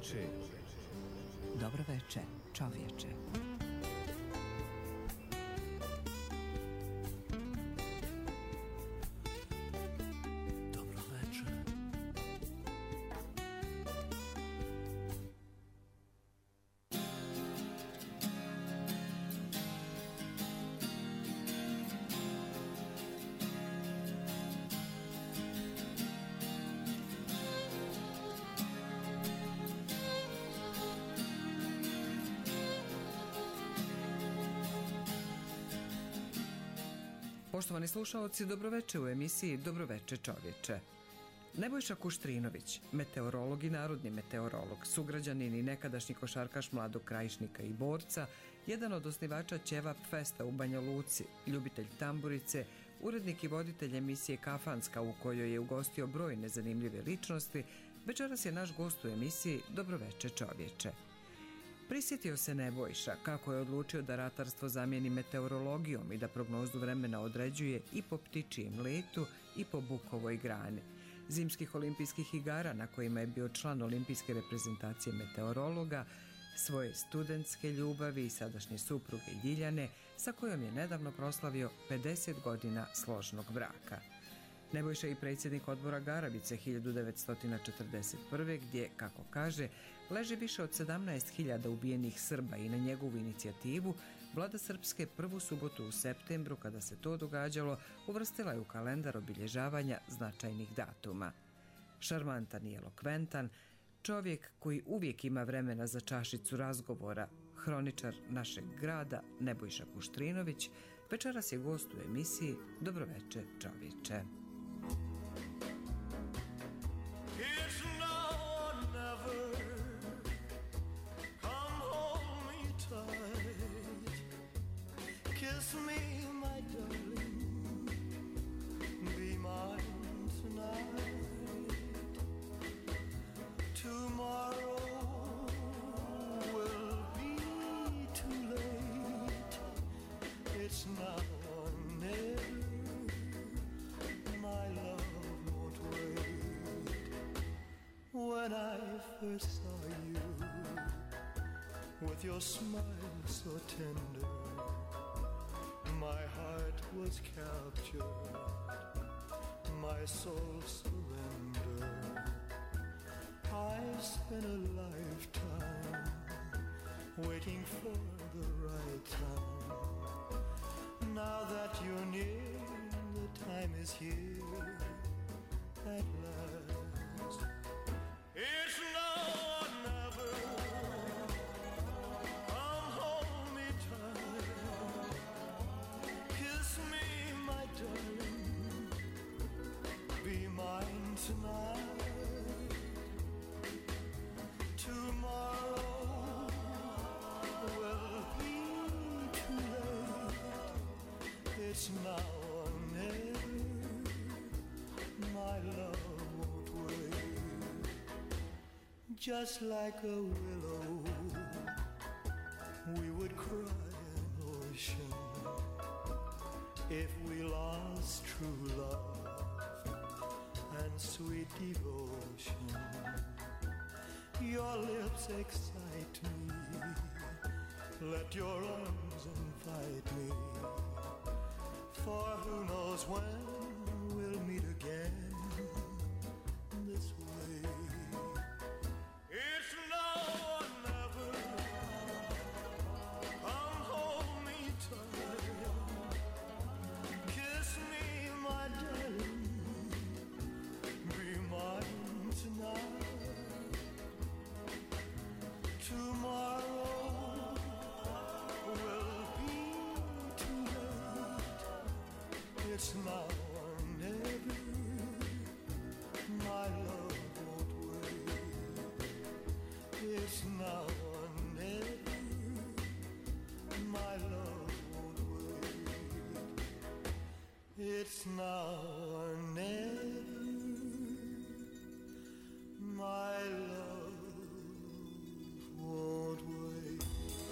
veče. Dobro veče, čovječe. Poštovani slušaoci, dobroveče u emisiji Dobroveče čovječe. Nebojša Kuštrinović, meteorolog i narodni meteorolog, sugrađanin i nekadašnji košarkaš Mladog Krajišnika i borca, jedan od osnivača Ćevap Festa u Banja Luci, ljubitelj tamburice, urednik i voditelj emisije Kafanska u kojoj je ugostio brojne zanimljive ličnosti, večeras je naš gost u emisiji Dobroveče čovječe. Prisjetio se Nebojša kako je odlučio da ratarstvo zamijeni meteorologijom i da prognozu vremena određuje i po ptičijem letu i po bukovoj grani. Zimskih olimpijskih igara na kojima je bio član olimpijske reprezentacije meteorologa, svoje studentske ljubavi i sadašnje supruge Ljiljane sa kojom je nedavno proslavio 50 godina složnog braka. Nebojša je i predsjednik odbora Garavice 1941. gdje, kako kaže, leži više od 17.000 ubijenih Srba i na njegovu inicijativu vlada Srpske prvu subotu u septembru, kada se to događalo, uvrstila je u kalendar obilježavanja značajnih datuma. Šarmantan i elokventan, čovjek koji uvijek ima vremena za čašicu razgovora, hroničar našeg grada Nebojša Kuštrinović, večeras je gost u emisiji Dobroveče čovječe. It's now or never. Come hold me tight. Kiss me, my darling. Be mine tonight. Tomorrow will be too late. It's now or never. My love won't wait. When I first saw you, with your smile so tender, my heart was captured, my soul surrendered. I spent a lifetime waiting for the right time. Now that you're near, the time is here at last. It's now or never. Come hold me tight. Kiss me, my darling. Be mine tonight. Tomorrow will be too late. It's now or never. My love won't wait. Just like a willow, we would cry an ocean if we lost true love and sweet devotion. Your lips excite me, let your arms invite me, for who knows when we'll meet again this way. It's now or never. Come hold me tight. Kiss me, my darling. Be mine tonight. Tomorrow will be too late. It's now or never. My love won't wait. It's now or never. My love won't wait. It's now or never. My love won't wait.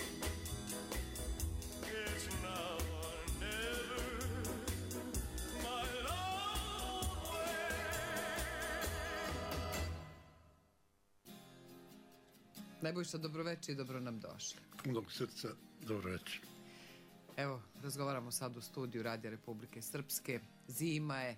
It's now or never. My love won't wait. Nebojša, dobroveče i dobro nam došli. Punog srca, dobro večer. Evo, razgovaramo sad u studiju Radija Republike Srpske. Zima je,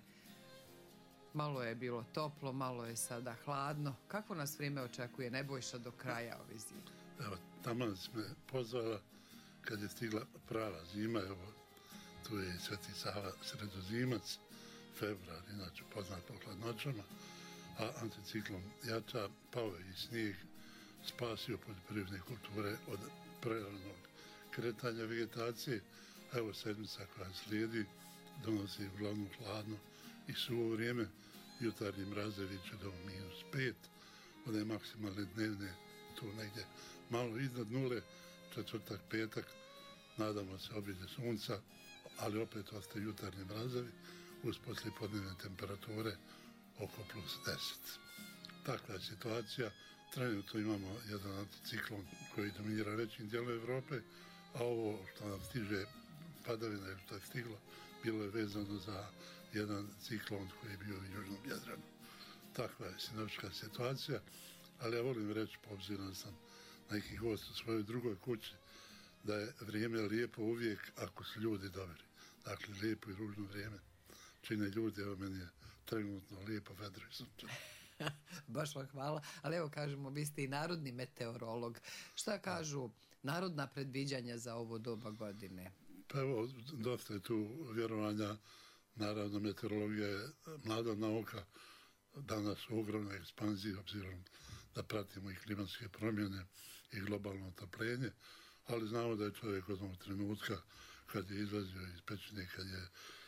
malo je bilo toplo, malo je sada hladno. Kako nas vrijeme očekuje, Nebojša, do kraja ove zime? Evo, taman si me pozvala kad je stigla prava zima. Evo, tu je i Sveti Sava Sredozimac, februar, inače poznat po hladnoćama, a anticiklon jača, pao je i snijeg, spasio poljoprivredne kulture od preranog kretanja vegetacije. Evo, sedmica koja slijedi donosi uglavnom hladno i suvo vrijeme. Jutarnji mrazevi će do -5, one maksimalne dnevne tu negdje malo iznad nule, četvrtak, petak, nadamo se objede sunca, ali opet ostaje jutarnji mrazevi uz poslijepodnevne temperature oko +10. Takva je situacija. Trenutno imamo jedan anticiklon koji dominira većim dijelom Evrope, a ovo što nam stiže padavina, što je stiglo, bilo je vezano za jedan ciklon koji je bio u južnom Jadranu. Takva je sinoćka situacija, ali ja volim reći, po obzirom da sam neki gost u svojoj drugoj kući, da je vrijeme lijepo uvijek ako su ljudi dobri. Dakle, lijepo i ružno vrijeme čine ljudi, evo meni je trenutno lijepo, vedro i sunčano. Baš vam hvala, ali evo kažemo, vi ste i narodni meteorolog. Šta kažu narodna predviđanja za ovo doba godine? Pa evo, dosta je tu vjerovanja. Naravno, meteorologija je mlada nauka, danas u ogromnoj ekspanziji, obzirom da pratimo i klimatske promjene i globalno otopljenje, ali znamo da je čovjek od onog trenutka kad je izlazio iz pećine, kad je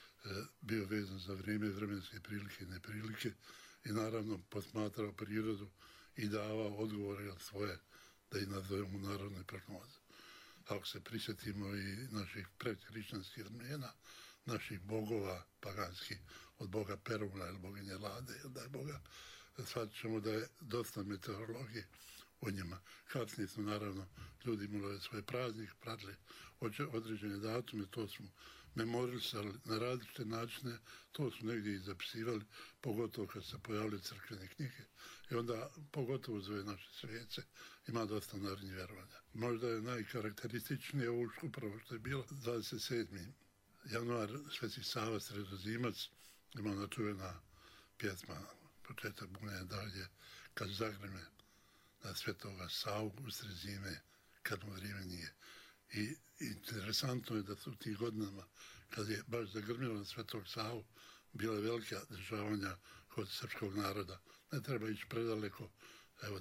bio vezan za vrijeme, vremenske prilike i neprilike i naravno posmatrao prirodu i davao odgovore svoje, da i nazovemo narodne prognoze. Ako se prisjetimo i naših predhrišćanskih vremena, naših bogova paganskih, od boga Peruna ili boginje Lade, ili da je boga, shvatit ćemo da je dosta meteorologije u njima. Kasnije su naravno ljudi imali svoje praznike, pratili određene datume, to smo memorisali na različite načine, to su negdje i zapisivali, pogotovo kad se pojavili crkvene knjige. I onda, pogotovo za ove naše svijece, ima dosta narodnih vjerovanja. Možda je najkarakterističnije ovo upravo što je bilo 27. januar, Sveti Sava Sredozimac, ima ona čuvena pjesma, početak bunjenja dalje, kad zagreme na Svetoga Savu usred zime, kad mu vrijeme nije. I interesantno je da su u tih godinama, kad je baš zagrmilo na Svetog Savu, bila velika dešavanja kod srpskog naroda. Ne treba ići predaleko, evo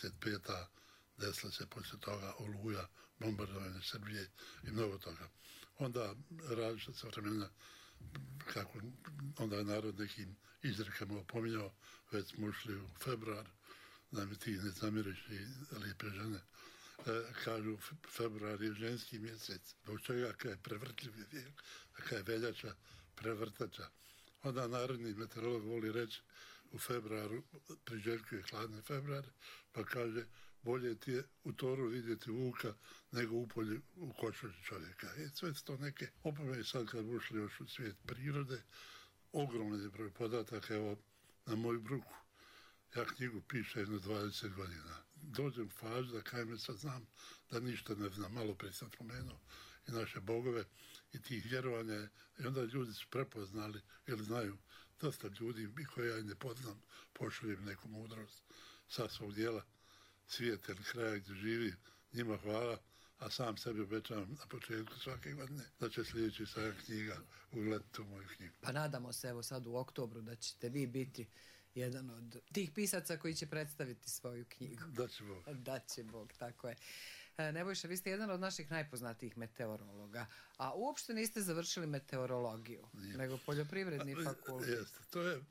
95. desila se poslije toga Oluja, bombardovanje Srbije i mnogo toga. Onda različita vremena, kako onda je narod nekim izrekama opominjao, već smo ušli u februar, da mi ti ne zamiriš i lijepe žene, kažu februar je ženski mjesec, zbog čega kada je prevrtljiv je, kada je veljača, prevrtača. Onda narodni meteorolog voli reći u februaru, priželjkuje hladne februare, pa kaže bolje ti je u toru vidjeti vuka nego u polju u košulji čovjeka. Sve su to neke opome sad kad ušli još u svijet prirode, ogromno je broj podataka, evo na moju bruku. Ja knjigu pišem jedno 20 godina. Dođem u fazu da kajem sad znam da ništa ne znam. Malo prije sam spomenuo i naše bogove i tih vjerovanja. I onda ljudi su prepoznali ili znaju dosta ljudi koje ja i ne poznam, pošaljem neku mudrost sa svog dijela svijeta ili kraja gdje živi. Njima hvala, a sam sebi obećavam na početku svake godine da će sljedeći sajam knjiga ugledati u moju knjigu. Pa nadamo se evo sad u oktobru da ćete vi biti jedan od tih pisaca koji će predstaviti svoju knjigu. Daće Bog. Daće Bog, tako je. Nebojša, vi ste jedan od naših najpoznatijih meteorologa, a uopšte niste završili meteorologiju, nego poljoprivredni fakultet. Jeste, to je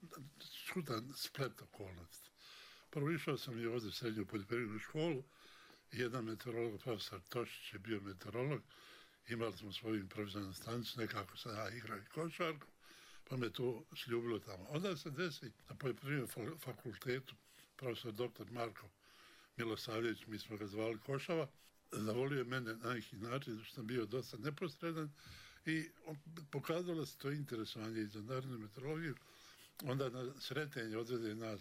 čudan splet okolnosti. Prvo išao sam i ovdje u srednju poljoprivrednu školu, jedan meteorolog, profesor Tošić je bio meteorolog, imali smo svoju improvizovanu stanicu, nekako sam ja igrao i košarku, pa me to sljubilo tamo. Onda se desi na poljoprivrednom fakultetu profesor dr. Marko Milosavljević, mi smo ga zvali Košava, zavolio mene na neki način, zato što sam bio dosta neposredan i pokazalo se to interesovanje i za narodnu meteorologiju. Onda na sretenje odvede nas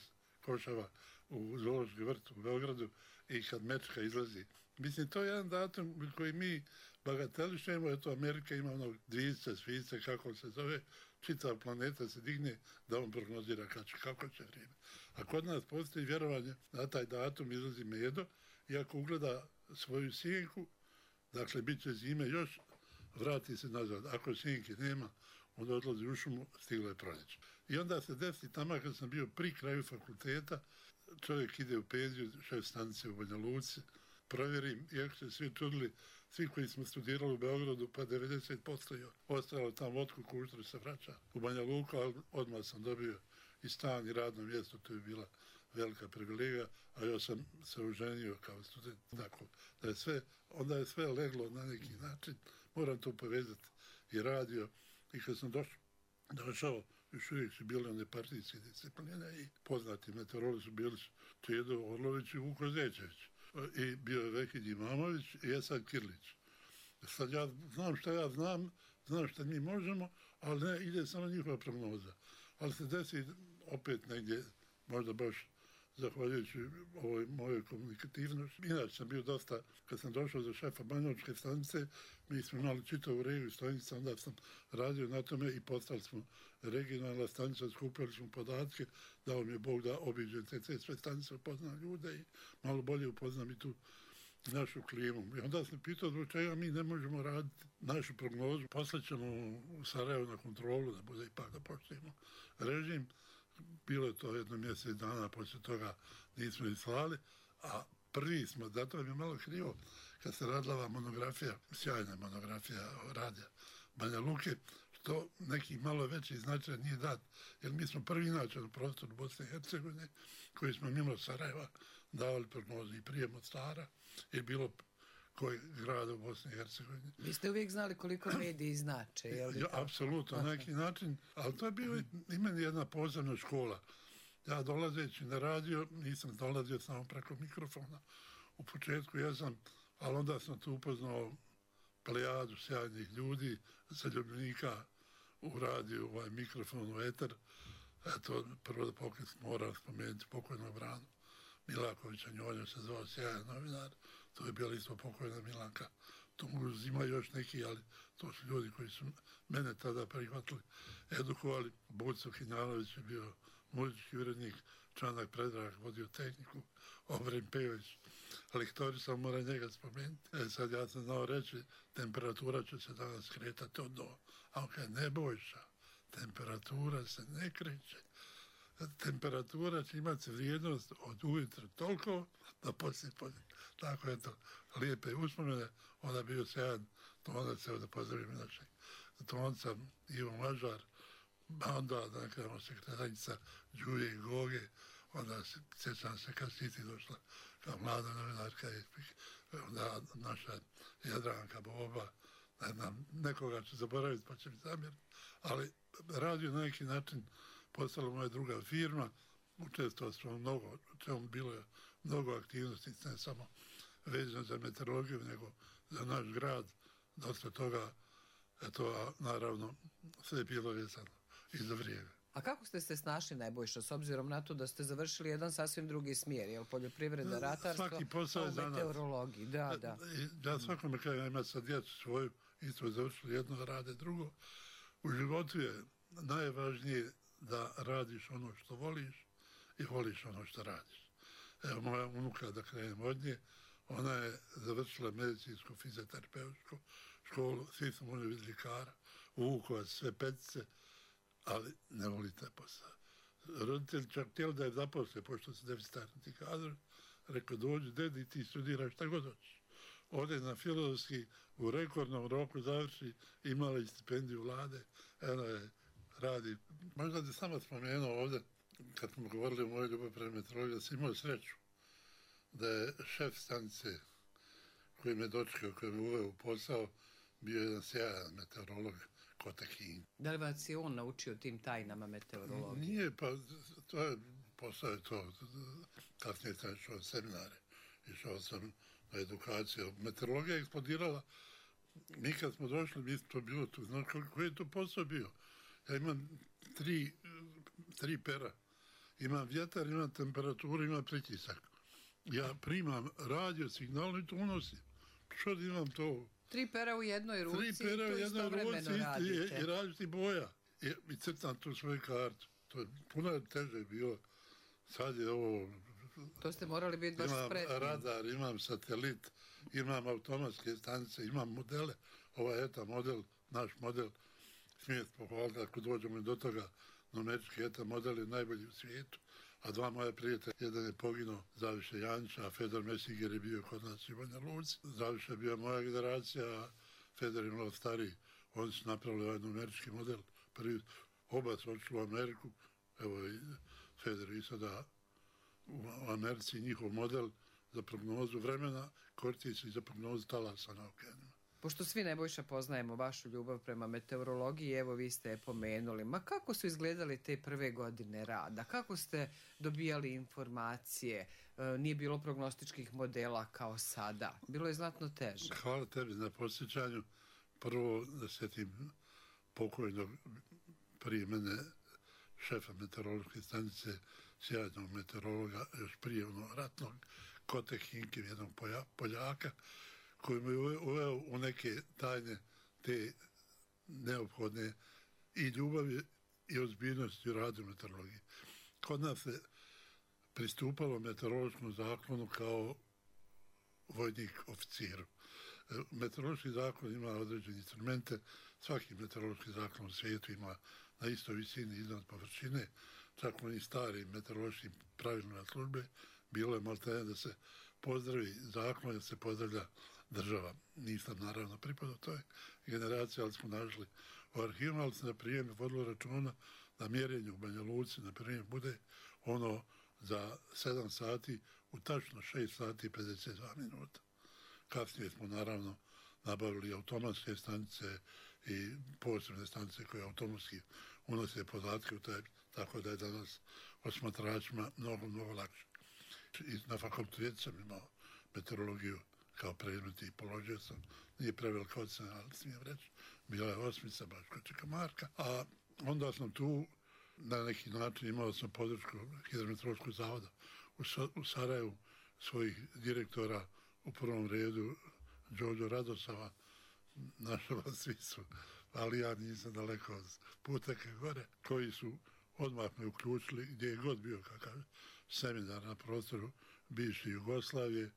kokošava u zoološki vrt u Beogradu i kad mečka izlazi. Mislim, to je jedan datum koji mi bagatelišemo, eto Amerika ima onog dvice, svice, kako se zove, čitav planeta se digne da on prognozira kako će vrijeme. A kod nas postoji vjerovanje na taj datum izlazi medo i ako ugleda svoju sjenku, dakle, bit će zime još, vrati se nazad. Ako sjenke nema, onda odlazi u šumu, stiglo je proljeće. I onda se desi tamo kad sam bio pri kraju fakulteta, čovjek ide u penziju, šef stanice u Banja Luci, provjerim, iako se svi čudili, svi koji smo studirali u Beogradu, pa 90% je ostalo tamo otkud Kuštri se vraća u Banja Luku, ali odmah sam dobio i stan i radno mjesto, to je bila velika privilegija, a ja sam se oženio kao student, tako da je sve, onda je sve leglo na neki način, moram to povezati i radio, i kad sam došao, još uvijek su bile one partijske discipline i poznati meteorolozi su bili Čedo Orlović i Vuko Zečević. I bio je Vekid Imamović i Esad Kirlić. Sad ja znam šta ja znam šta mi možemo, ali ne, ide samo njihova prognoza. Ali se desi opet negdje, možda baš zahvaljujući ovoj mojoj komunikativnosti. Inače sam bio dosta, kad sam došao za šefa Banjalučke stanice, mi smo imali čitavu regiju stanica, onda sam radio na tome i postali smo regionalna stanica, skupili smo podatke, dao mi je Bog da obiđem te sve stanice, upoznam ljude i malo bolje upoznam i tu našu klimu. I onda sam pitao zbog čega mi ne možemo raditi našu prognozu. Poslaćemo u Sarajevo na kontrolu, da bude ipak da poštujemo režim. Bilo je to jedno mjesec dana, poslije toga nismo i slali, a prvi smo, zato mi je malo krivo, kad se radila ova monografija, sjajna monografija radija Banja Luke, što neki malo veći značaj nije dat, jer mi smo prvi inače na prostoru Bosne i Hercegovine, koji smo mimo Sarajeva davali prognozu i prije Mostara, je bilo koji grad u Bosni i Hercegovini. Vi ste uvijek znali koliko mediji znače, je li? Ja, apsolutno, na neki način, ali to je bio i meni jedna posebna škola. Ja dolazeći na radio, nisam dolazio samo preko mikrofona. U početku jesam, ali onda sam tu upoznao plejadu sjajnih ljudi, zaljubljenika u radiju, ovaj mikrofon, u eter. Eto, prvo da moram spomenuti pokojnog Branu Milakovića, Njonja se zvao sjajan novinar, to je bila isto pokojna Milanka. Tu ima još neki, ali to su ljudi koji su mene tada prihvatili, edukovali. Buco Hinjanović je bio muzički urednik, Čanak Predrag vodio tehniku, Obren Pejović, lektori, sam mora njega spomenuti. Sad ja sam znao reći, temperatura će se danas kretati od do, a on kaže, ne bojša, temperatura se ne kreće. Temperatura će imati vrijednost od ujutro toliko da poslije. Tako eto, lijepe uspomene, onda bio sjajan tonac, evo da pozdravim našeg tonca Ivo Mažar, onda da nekako sekretarica Đuje i Goge, onda sjećam se kad si ti došla kao mlada novinarka i onda naša Jadranka Boba, ne znam, nekoga ću zaboraviti pa će mi zamjeriti, ali radio na neki način postala moja druga firma, učestvovao smo mnogo, čemu bilo je mnogo aktivnosti, ne samo vezano za meteorologiju, nego za naš grad, dosta toga, eto, a naravno sve je bilo vezano i za vrijeme. A kako ste se snašli, Nebojša, s obzirom na to da ste završili jedan sasvim drugi smjer, jel poljoprivreda, ratarstvo, svaki posao je za nas. Meteorologiji, da. Ja svakome kada ima sad djecu svoju, isto završili jedno, rade drugo. U životu je najvažnije da radiš ono što voliš i voliš ono što radiš. Evo moja unuka, da krenem od nje, ona je završila medicinsku fizioterapeutsku školu, svi smo oni vidjeli kara, Vukovac, sve petice, ali ne voli taj posao. Roditelj čak htjeli da je zaposle, pošto se deficitarni kadar, rekao, dođi, dedi, ti studiraš šta god hoćeš. Ode na filozofski, u rekordnom roku završi, imala i stipendiju vlade, eno je, radi. Možda da samo spomenuo ovdje, kad smo govorili o mojoj ljubav prema meteorologiji, da sam imao sreću da je šef stanice koji me dočekao, koji me uveo u posao, bio jedan sjajan meteorolog, Kotekin. Da li vas je on naučio tim tajnama meteorologije? Nije, pa to je, posao je to. Kasnije sam išao seminare, išao sam na edukaciju. Meteorologija je eksplodirala. Mi kad smo došli, mi to bilo tu. Znaš koji je to posao bio? Ja imam tri pera. imam vjetar, imam temperaturu, imam pritisak. Ja primam radio signal i to unosim. Što da imam to? 3 pera u jednoj ruci Tri pera i u to jednoj istovremeno ruci radite. i različiti boja. I crtam tu svoju kartu. To je puno teže bilo. Sad je ovo... To ste morali biti baš Imam spretni. radar, imam satelit, imam automatske stanice, imam modele. Ovaj ETA model, naš model, smijet pohvaliti ako dođemo do toga. Numerički ETA model je najbolji u svijetu. A 2 moja prijatelja, jedan je poginuo, Zaviše Janča, a Fedor Mesinger je bio kod nas u Banja Luci. Zaviše je bio moja generacija, a Fedor je malo stariji. Oni su napravili ovaj numerički model. Prvi, oba su odšli u Ameriku. Evo i Fedor i sada u Americi njihov model za prognozu vremena koristi se i za prognozu talasa na okeanima. Pošto svi, Nebojša, poznajemo vašu ljubav prema meteorologiji, evo vi ste je pomenuli. Ma kako su izgledali te prve godine rada? Kako ste dobijali informacije? Nije bilo prognostičkih modela kao sada. Bilo je znatno teže. Hvala tebi na posjećanju. Prvo da sjetim pokojnog prije mene šefa meteorološke stanice, sjajnog meteorologa, još prije ratnog, Kote Hinkiv, jednog Poljaka, koji mu je uveo u neke tajne te neophodne i ljubavi i ozbiljnosti u radu meteorologije. Kod nas se pristupalo meteorološkom zaklonu kao vojnik oficiru. Meteorološki zakon ima određene instrumente, svaki meteorološki zakon u svijetu ima na istoj visini iznad površine, čak oni stari meteorološki pravilima službe, bilo je maltene da se pozdravi zakon, da se pozdravlja država. Nisam naravno pripadao toj generaciji, ali smo našli u arhivima, ali se na prijem vodilo računa da mjerenje u Banja Luci na prijem bude ono za 7 sati u tačno 6 sati i 52 minuta. Kasnije smo naravno nabavili automatske stanice i posebne stanice koje automatski unose podatke u taj, tako da je danas osmatračima mnogo lakše. I na fakultetu sam imao meteorologiju kao predmet i položio sam. Nije prevelika ocena, ali smijem reći. Bila je 8, baš kod Čeka Marka. A onda sam tu na neki način imao sam podršku Hidrometeorološkog zavoda u Sarajevu, svojih direktora, u prvom redu Đorđo Radosava, nažalost svi su, ali ja nisam daleko od Puteke gore, koji su odmah me uključili gdje je god bio kakav seminar na prostoru bivše Jugoslavije.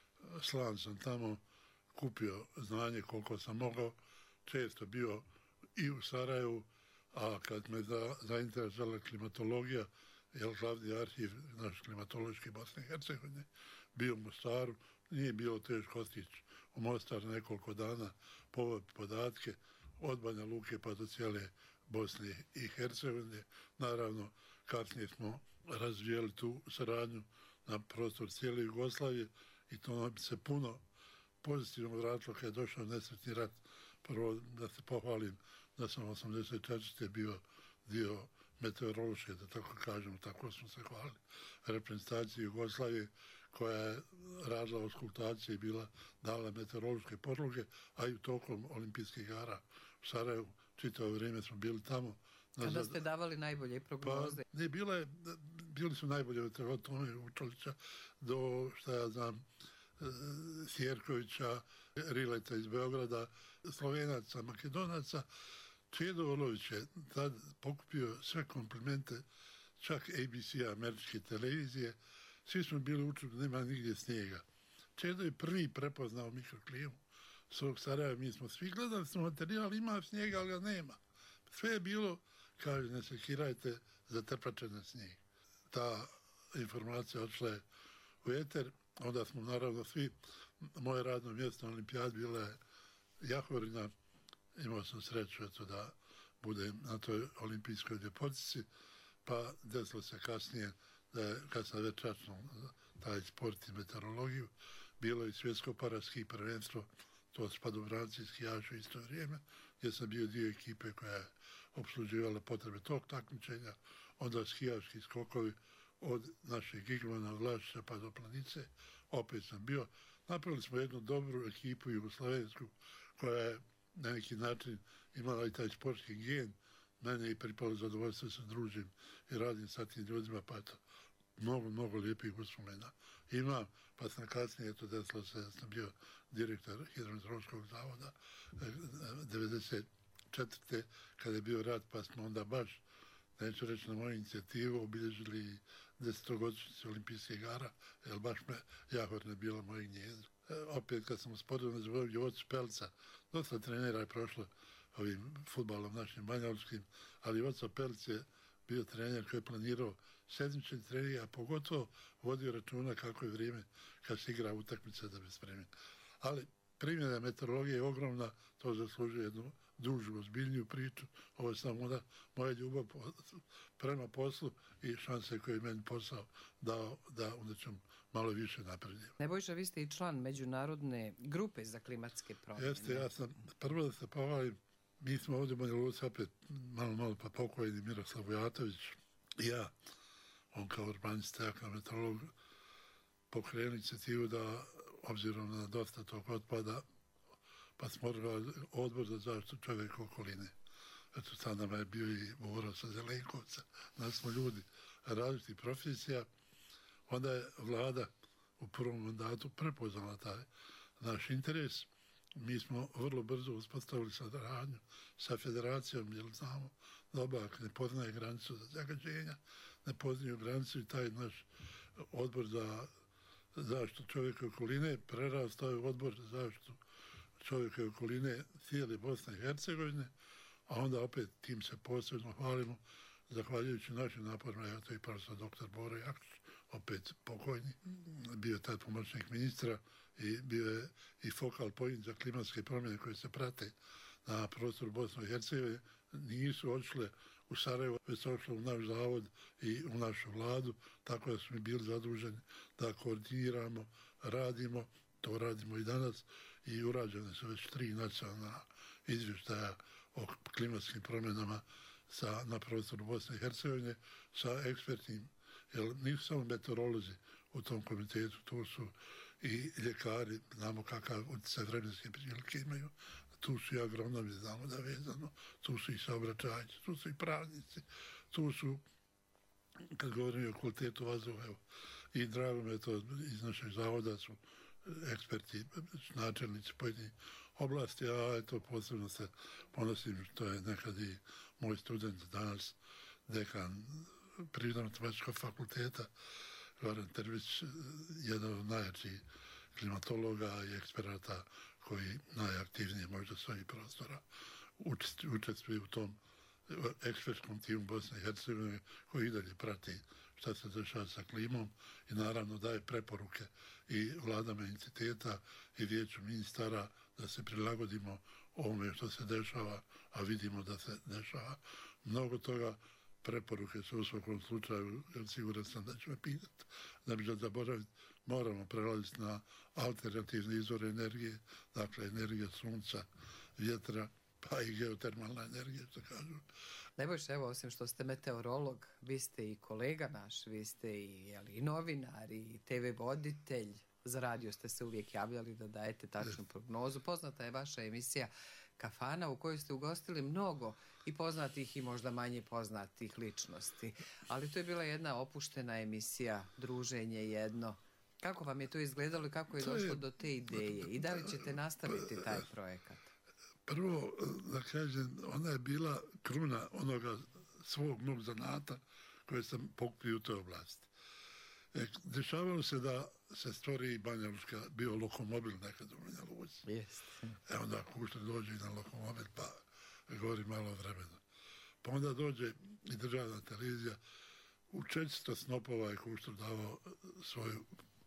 Slan sam tamo, kupio znanje koliko sam mogao, često bio i u Sarajevu, a kad me zainteresovala klimatologija, jer glavni arhiv naš klimatološki Bosne i Hercegovine bio u Mostaru, nije bilo teško otići u Mostar nekoliko dana, povod podatke od Banja Luke pa do cijele Bosne i Hercegovine. Naravno, kasnije smo razvijeli tu saradnju na prostor cijele Jugoslavije i to se puno pozitivno vratilo kad je došao nesretni rat. Prvo da se pohvalim da sam 84. bio dio meteorološke, da tako kažemo, tako smo se hvalili, reprezentacije Jugoslavije koja je radila auskultacije i bila dala meteorološke podloge, a i tokom olimpijskih igara u Sarajevu čitavo vrijeme smo bili tamo. Kada ste davali najbolje prognoze? Pa, ne, bili su najbolje od Tome Vučolića do, šta ja znam, Sjerkovića, Rileta iz Beograda, Slovenaca, Makedonaca. Čedo Olović je tad pokupio sve komplimente, čak ABC, američke televizije. Svi smo bili učili, nema nigdje snijega. Čedo je prvi prepoznao mikroklimu svog Sarajeva. Mi smo svi gledali smo materijal, ima snijega, ali ga nema. Sve je bilo, kaže, ne sekirajte, zatrpače na snijeg. Ta informacija odšla je u eter, onda smo naravno svi, moje radno mjesto na olimpijadi bila je Jahorina, imao sam sreću eto, da budem na toj olimpijskoj ljepotci, pa desilo se kasnije da je, kad sam već čačnuo taj sport i meteorologiju, bilo i svjetsko paraski prvenstvo, to spadobranci skijaši u isto vrijeme, gdje sam bio dio ekipe koja je opsluživala potrebe tog takmičenja, onda skijaški skokovi od našeg Iglana, Vlašića pa do Planice, opet sam bio. Napravili smo jednu dobru ekipu jugoslavensku koja je na neki način imala i taj sportski gen meni je pripalo zadovoljstvo da se družim i radim sa tim ljudima, pa eto, mnogo lijepih uspomena imam, pa sam kasnije, eto, desilo se da sam bio direktor Hidrometeorološkog zavoda 94. kada je bio rat, pa smo onda baš, neću reći na moju inicijativu, obilježili 10-godišnjicu olimpijskih igara, jer baš me Jahorne bilo moje gnjezdo. Opet kad sam usporio na zbog Jocu Pelca, dosta trenera je prošlo ovim fudbalom našim banjavskim, ali Joco Pelc je bio trener koji je planirao sedmični trening, a pogotovo vodio računa kako je vrijeme kad se igra utakmica da bi spremio. Ali primjena meteorologije je ogromna, to zaslužuje jednu dužu, ozbiljniju priču. Ovo je samo ona moja ljubav prema poslu i šanse koje je meni posao dao da u nečem malo više napredim. Nebojša, vi ste i član međunarodne grupe za klimatske promjene. Jeste, ja sam, prvo da se pohvalim, mi smo ovdje u Banja Luci opet malo pa pokojni Miroslav Vujatović i ja, on kao urbanista, ja kao meteorolog, pokrenuli inicijativu da, obzirom na dosta tog otpada, pa smo organizovali odbor za zaštitu čovjeka okoline. Eto, sad nama je bio i Boro sa Zelenkovca, nas smo ljudi različitih profesija. Onda je vlada u prvom mandatu prepoznala taj naš interes. Mi smo vrlo brzo uspostavili saradnju sa federacijom, jer znamo da Oblak ne poznaje granicu za zagađenja, ne poznaju granicu i taj naš odbor za zaštitu čovjeka okoline prerastao je u odbor za zaštitu čovjeka okoline cijele Bosne i Hercegovine, a onda opet tim se posebno hvalimo, zahvaljujući našim naporima, ja to je profesor dr. Boro Jakšić, opet pokojni, bio je taj pomoćnik ministra i bio je i focal point za klimatske promjene koje se prate na prostoru Bosne i Hercegovine, nisu odšle u Sarajevo, već su odšle u naš zavod i u našu vladu, tako da smo bili zaduženi da koordiniramo, radimo, to radimo i danas i urađene su već 3 nacionalna izvještaja o klimatskim promjenama na prostoru Bosne i Hercegovine sa ekspertnim, jer nisu samo meteorolozi u tom komitetu, tu su i ljekari, znamo kakav utjecaj vremenske prilike imaju, tu su i agronomi, znamo da je vezano, tu su i saobraćajci, tu su i pravnici, tu su, kad govorimo o kvalitetu vazduha, evo, i drago me to iz našeg zavoda su eksperti, načelnici pojedinih oblasti, a eto posebno se ponosim što je nekad i moj student danas, dekan Prirodno-matematičkog fakulteta, Goran Tervić, jedan od najjačih klimatologa i eksperata koji najaktivnije možda s ovih prostora učestvuje u tom ekspertskom timu Bosne i Hercegovine koji i dalje prati šta se dešava sa klimom i naravno daje preporuke i vladama entiteta i vijeću ministara da se prilagodimo ovome što se dešava, a vidimo da se dešava mnogo toga. Preporuke su u svakom slučaju, jer siguran sam da će me pitati, da bi ga zaboraviti, moramo prelaziti na alternativne izvore energije, dakle energija sunca, vjetra, pa i geotermalna energija, što kažu. Nebojša, evo, osim što ste meteorolog, vi ste i kolega naš, vi ste i novinar, i TV voditelj, za radio ste se uvijek javljali da dajete tačnu prognozu. Poznata je vaša emisija Kafana u kojoj ste ugostili mnogo i poznatih i možda manje poznatih ličnosti. Ali to je bila jedna opuštena emisija, druženje jedno. Kako vam je to izgledalo i kako je došlo do te ideje? I da li ćete nastaviti taj projekat? Prvo, da kažem, ona je bila kruna onoga svog mog zanata koje sam pokupio u toj oblasti. Dešavalo se da se stvori Banja Lučka, bio lokomobil nekad u Banja Luci. Onda Kuštar dođe i na lokomobil, pa govori malo vremena. Pa onda dođe i državna televizija. U 400 snopova je Kuštar davao svoju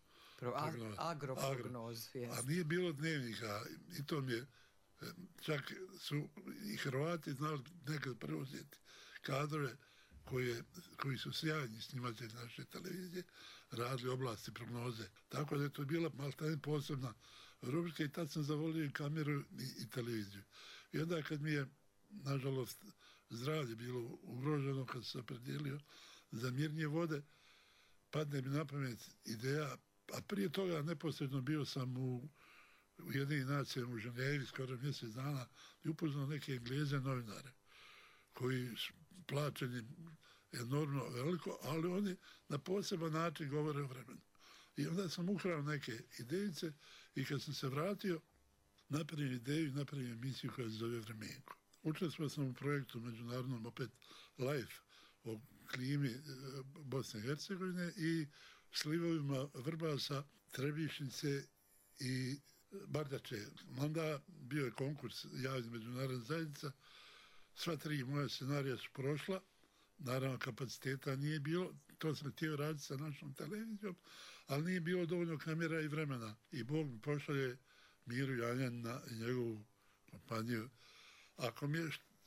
agroprognozu. A nije bilo dnevnika i to mi je, čak su i Hrvati znali nekad preuzeti kadrove koji su sjajni snimatelji naše televizije, radili oblasti prognoze. Tako da je to bila maltene posebna rubrika i tad sam zavolio i kameru i televiziju. I onda kad mi je, nažalost, zdravlje bilo ugroženo, kad sam se opredijelio za mirnije vode, padne mi na pamet ideja, a prije toga neposredno bio sam u Ujedinjenim nacijama u Ženevi skoro mjesec dana i upoznao neke Engleze novinare koji su plaćeni enormno veliko, ali oni na poseban način govore o vremenu. I onda sam ukrao neke idejice i kad sam se vratio, napravim ideju i napravim emisiju koja se zove Vremenko. Učestvovao sam u projektu međunarodnom opet LIFE o klimi Bosne i Hercegovine i slivovima Vrbasa, Trebišnice i Bardače. Onda bio je konkurs javnih međunarodna zajednica, sva 3 moja scenarija su prošla, naravno kapaciteta nije bilo, to sam htio raditi sa našom televizijom, ali nije bilo dovoljno kamera i vremena. I Bog mi pošalje Miru Janjanina i njegovu kompaniju. Ako mi je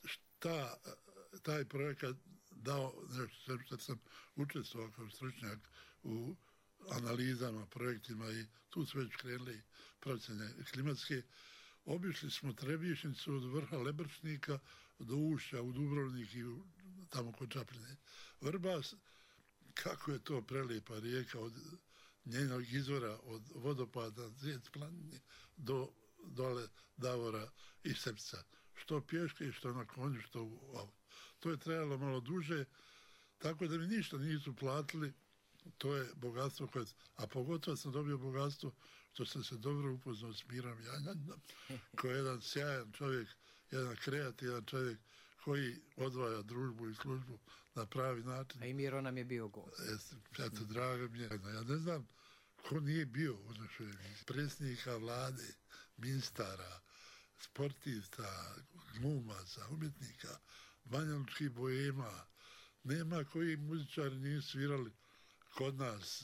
taj projekat dao nešto što sam učestvovao kao stručnjak u analizama, projektima i tu su već krenuli procjene klimatske. Obišli smo Trebišnicu od vrha Lebršnika do ušća u Dubrovnik i tamo kod Čapljine. Vrbas, kako je to prelijepa rijeka od njenog izvora, od vodopada Zec planine do dole Davora i Srpca. Što pješke, što na konju, što u autu. To je trajalo malo duže, tako da mi ništa nisu platili. To je bogatstvo koje... A pogotovo sam dobio bogatstvo što sam se dobro upoznao s Mirom Janjaninom, koji je jedan sjajan čovjek, jedan kreativan čovjek koji odvaja družbu i službu na pravi način. A i Miro nam je bio gost. Eto, drago mi je. Ja ne znam ko nije bio u našoj predsjednika vlade, ministara, sportista, glumaca, umjetnika, banjalučkih boema. Nema koji muzičari nisu svirali kod nas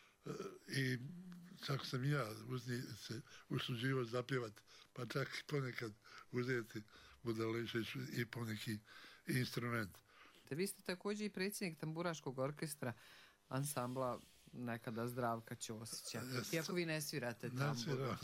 i čak sam ja se usuđivo zapjevati, pa čak i ponekad uzeti Budalešić i poneki instrument. Vi ste također i predsjednik tamburaškog orkestra ansambla nekada Zdravka Ćosića. Iako vi ne svirate tambur.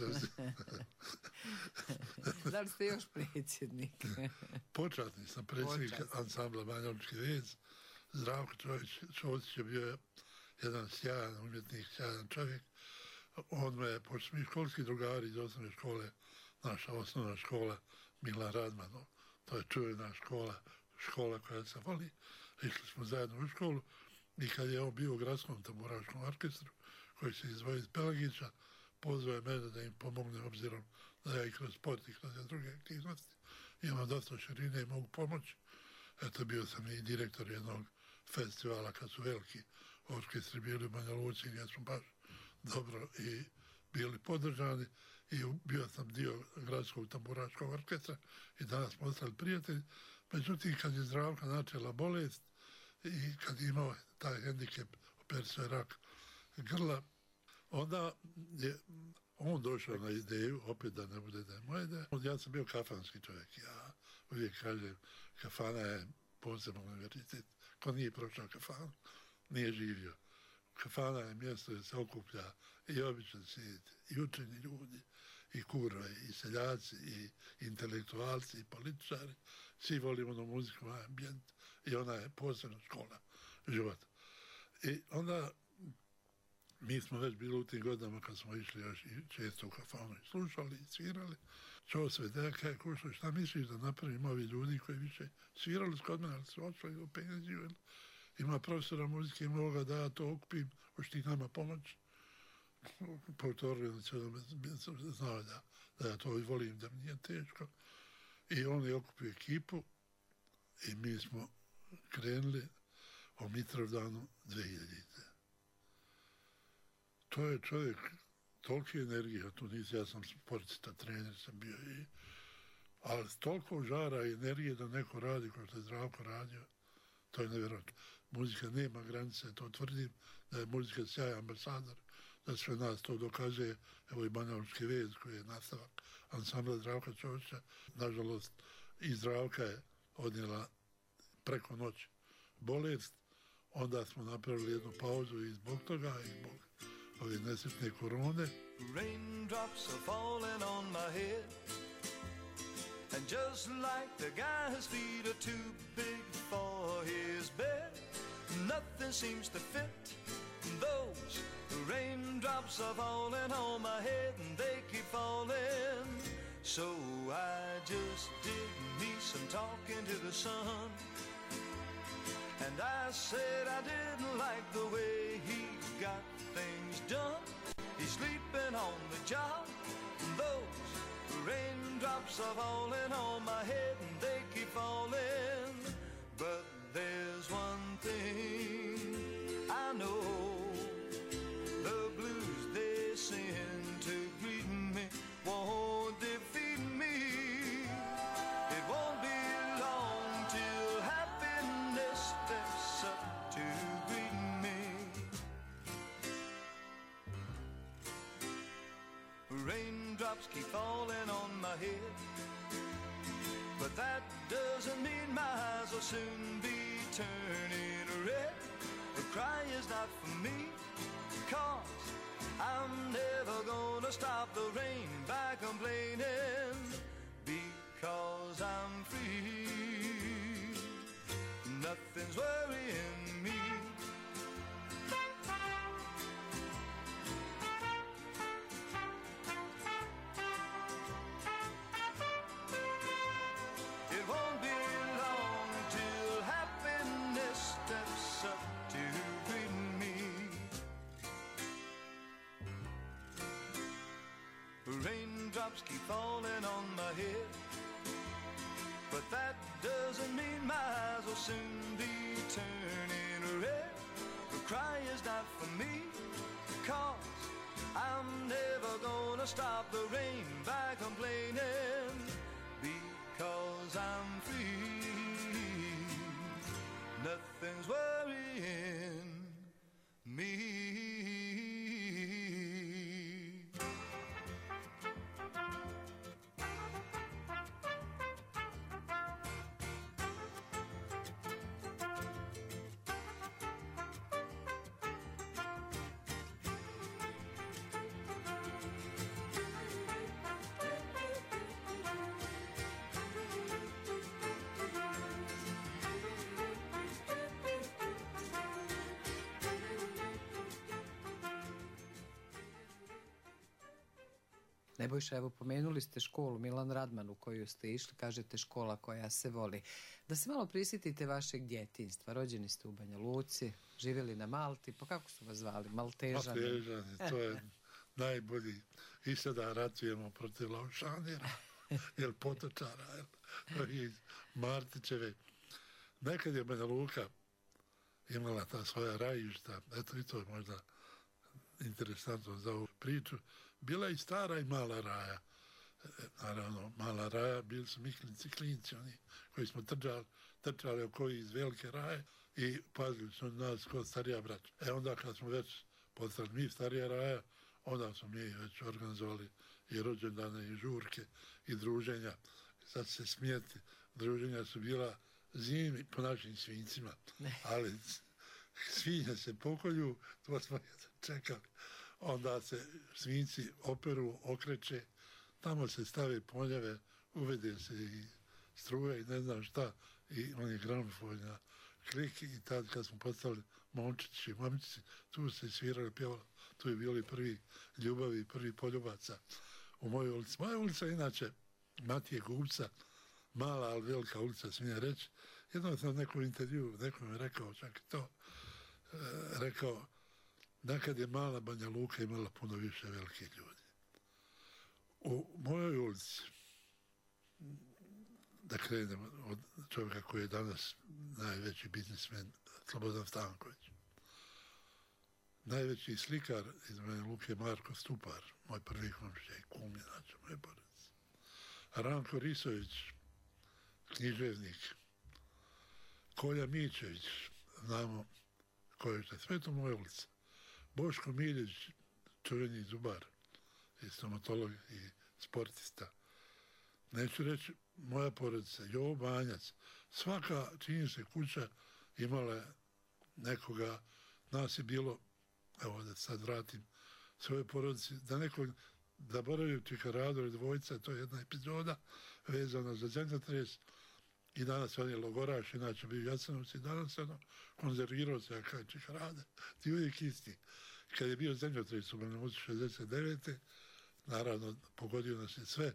Da li ste još predsjednik? Počasni sam predsjednik ansambla Banjalučki vez. Zdravko Ćosić je bio jedan sjajan umjetnik, sjajan čovjek. On me, pošto smo i školski drugari iz osnovne škole, naša osnovna škola Milan Radmanov, to je čuvena škola koja se voli. Išli smo zajedno u školu i kad je on bio u gradskom tamburaškom orkestru, koji se izdvojio iz Pelagića, pozvao je mene da im pomogne, obzirom da ja i kroz sport i kroz druge aktivnosti imam dosta širine i mogu pomoći. Eto, bio sam i direktor jednog festivala kad su veliki orkestri bili u Banja Luci, gdje smo baš dobro i bili podržani i bio sam dio gradskog tamburaškog orkestra i danas smo ostali prijatelji. Međutim, kad je Zdravka načela bolest i kad je imao taj hendikep, operisao je rak grla, onda je on došao na ideju, opet da ne bude da je moja ideja. Ja sam bio kafanski čovjek. Ja uvijek kažem, kafana je poseban univerzitet. Ko nije prošao kafanu, nije živio. Kafana je mjesto gdje se okuplja i običan svijet, i učeni ljudi, i kurve, i seljaci, i intelektualci, i političari. Svi volimo na muziku, ambijent, i ona je posebna škola života. I onda mi smo već bili u tim godinama kad smo išli još i često u kafanu i slušali i svirali. Čuo se da kaj kušao, šta misliš da napravimo ovi ljudi koji više svirali s kod mene, ali su odšli u penziju. Ima profesora muzike, ima ga da ja to okupim, hoće ti nama pomoći. Potorvili će da znao da ja to volim, da mi nije teško. I on je okupio ekipu i mi smo krenuli o Mitrovdanu 2000. To je čovjek tolike energije, tu nisi, ja sam sportista, trener sam bio, ali toliko žara i energije da neko radi kao što je Zdravko radio, to je nevjerojatno. Muzika nema granice, to tvrdim, da je muzika sjajan ambasador, da sve nas to dokazuje. Evo i Banjalučki vez koji je nastavak ansambla Zdravka Ćosića. Nažalost, i Zdravka je odnijela preko noći bolest, onda smo napravili jednu pauzu i zbog toga i zbog ove nesretne korone. Raindrops are falling on my head, and just like the guy's feet are too big for his bed, nothing seems to fit. Those raindrops are falling on my head, and they keep falling. So I just did me some talking to the sun, and I said I didn't like the way he got things done. He's sleeping on the job, and those raindrops are falling on my head, and they keep falling. But there's one thing I know, the blues they send to greet me won't defeat me. It won't be long till happiness steps up to greet me. Raindrops keep falling on my head, but that doesn't mean my eyes will soon be turning red. The cry is not for me, 'cause I'm never gonna stop the rain by complaining, because I'm free. Nothing's worrying me. It won't be long till happiness steps up to greet me. Raindrops keep falling on my head, but that doesn't mean my eyes will soon be turning red. The cry is not for me, 'cause I'm never gonna stop the rain by complaining, because I'm free. Nothing's worrying me. Nebojša, evo pomenuli ste školu Milan Radman u koju ste išli, kažete škola koja se voli. Da se malo prisjetite vašeg djetinjstva. Rođeni ste u Banja Luci, živjeli na Malti, pa kako su vas zvali? Maltežani? Maltežani, to je najbolji. I sada ratujemo protiv Laušanira, jer potočara, iz Martićeve. Nekad je Banja Luka imala ta svoja rajišta, eto i to je možda interesantno za ovu priču. Bila i stara i mala raja. Naravno, mala raja, bili su mi klinci, oni koji smo trčali oko iz velike raje i pazili su nas kod starija braća. Onda kad smo već postali mi starija raja, onda smo mi već organizovali i rođendane i žurke i druženja. Sad se smijeti, druženja su bila zimi po našim svincima, ali svinje se pokolju, to smo čekali. Onda se svinci operu, okreće, tamo se stave ponjeve, uvede se i struje i ne znam šta, i on je gramofon na klik, i tad kad smo postali momčići, mamičići, tu se svirali, pjevali, tu je bili prvi ljubavi, prvi poljubaca u mojoj ulici. Moja ulica je inače Matije Kupca, mala, ali velika ulica, smijem reći. Jednom sam nekom intervju, neko mi je rekao, čak i to, rekao, nekad je mala Banja Luka imala puno više velikih ljudi. U mojoj ulici, da krenemo od čovjeka koji je danas najveći biznismen, Slobodan Stanković. Najveći slikar iz Banja Luke je Marko Stupar, moj prvi komšija i kum je, znači, moje porodice. Ranko Risović, književnik. Kolja Mićević, znamo ko je, sve to moja ulica. Boško Miljić, čuveni zubar, i stomatolog i sportista. Neću reći moja porodica, Jovo Banjac. Svaka, čini se, kuća imala je nekoga, nas je bilo, evo da sad vratim svoje porodici, da nekog zaboravio Čikarador dvojca, to je jedna epizoda vezana za zemljotres, i danas on je logoraš, inače bio Jasenovci, i danas konzervirao se, kao Čikarade, ti uvijek isti. Kad je bio zemljotres u Banja Luci 69. naravno pogodio nas je sve,